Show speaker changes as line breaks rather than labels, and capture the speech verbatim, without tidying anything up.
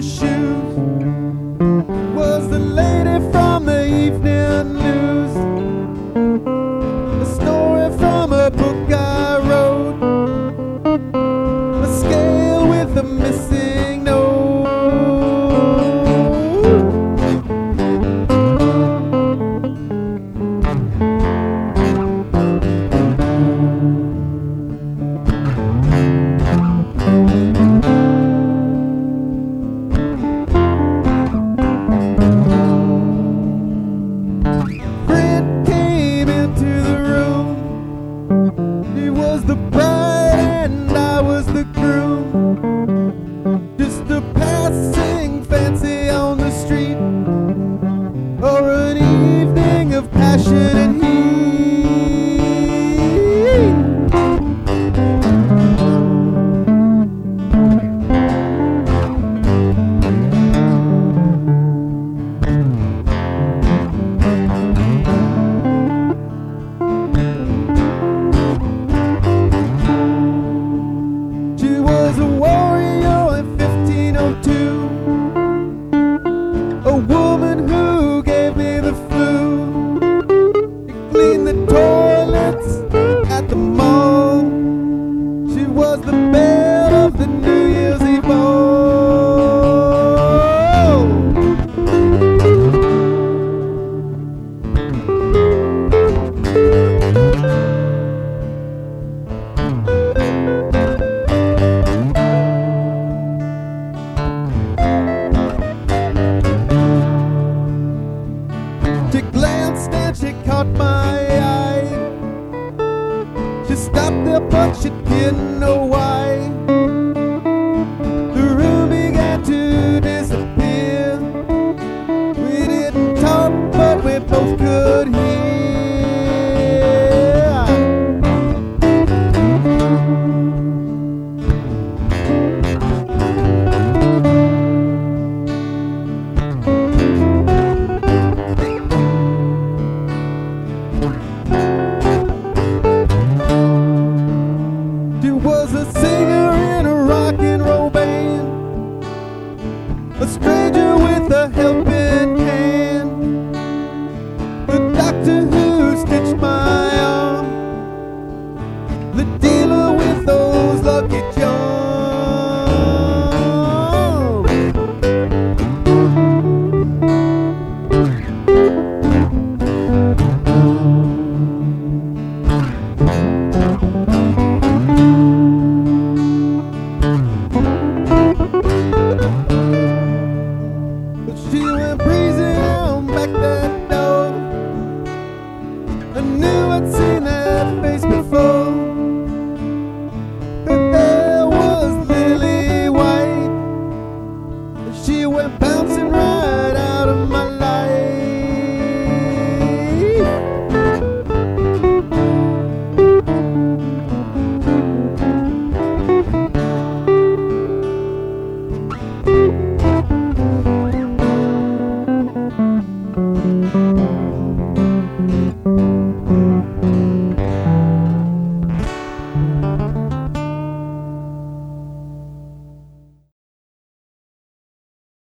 shoes was the lady from the evening news. A story from a book I wrote, a scale with a missing note. He was the bride and I was the groom, just a passing fancy on the street, or an evening of passion and heat. She was a warrior in fifteen oh two, a woman who gave me the flu. She cleaned the toilets at the mall. She was the belle of the New Year's Eve ball. She glanced and she caught my eye. She stopped there but she didn't know why. The room began to disappear. We didn't talk but we both could hear. She was a singer in a rock and roll band, a stranger with a helping